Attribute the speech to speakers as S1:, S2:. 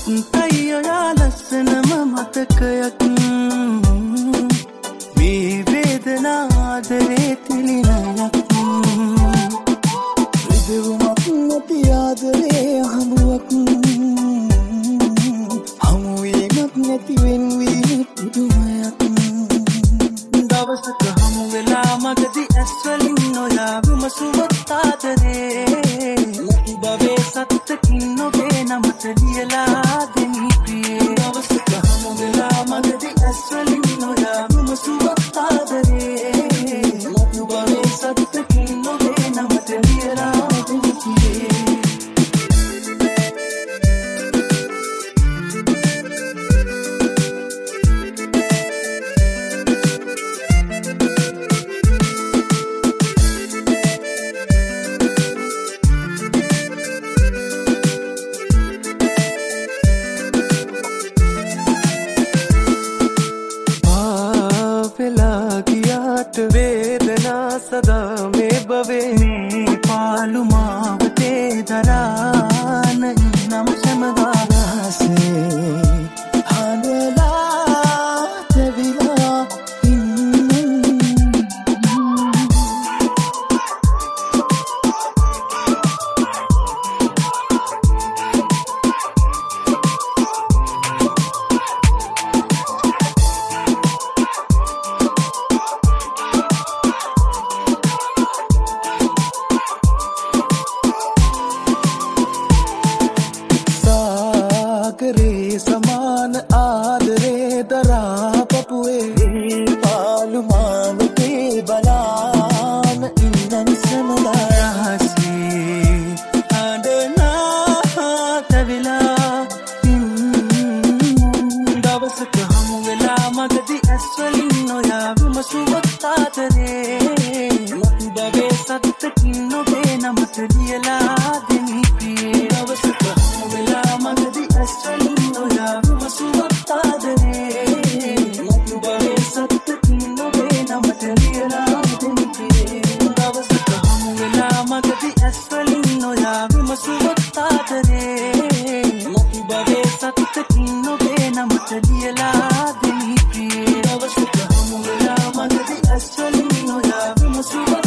S1: අයයා ලස්සනම මතකයක් මේ වේදනා ආදරේ තිලිනයක් රිදවුමක් නැති ආදරේ හමුවක් හමුවීමක් නැති වෙන්වීම පුදුමයක් දවසක හමු වෙලා මගදී ඇස්වලින් නොයා විමසුවත් ආදරේ ලකි බවේ සත්තකින් නොගේ නමට ලියලා දෙමි ප්‍රියේ දවසක හමු වෙලා මගදී ඇස්වලින් නොයා විමසුවත් ආදරේ ලකි බවේ සත්තකින් නොගේ නමට ලියලා දෙමි ප්‍රියේ වේදනා සදා මේ බවේ මේ පාළු මාවතේ දරාන නම් සමදාසේ හඬලා තැවිලා සමාන ආදරේ දරා පපුවේ පාළු මාවතේ බලාන ඉන්නන් සමදාසේ හඬලා තැවිලා දවසක හමු වෙලා මගදී ඇස්වලින් නොයා විමසුවත් ආදරේ ලකි බවේ සත්තකින් නොගේ නමට ලියලා දෙමි ප්‍රියේ දවසක හමු වෙලා මගදී ඇස්වලින් නොයා විමසුවත් ආදරේ ලකි බවේ සත්තකින් නොගේ නමට ලියලා දෙමි ප්‍රියේ දවසක හමු වෙලා මගදී ඇස්වලින් නොයා විමසුවත් ආදරේ ලකි බවේ සත්තකින් නොගේ නමට ලියලා දෙමි ප්‍රියේ දවසක හමු වෙලා මගදී ඇස්වලින් නොයා විමසුවත්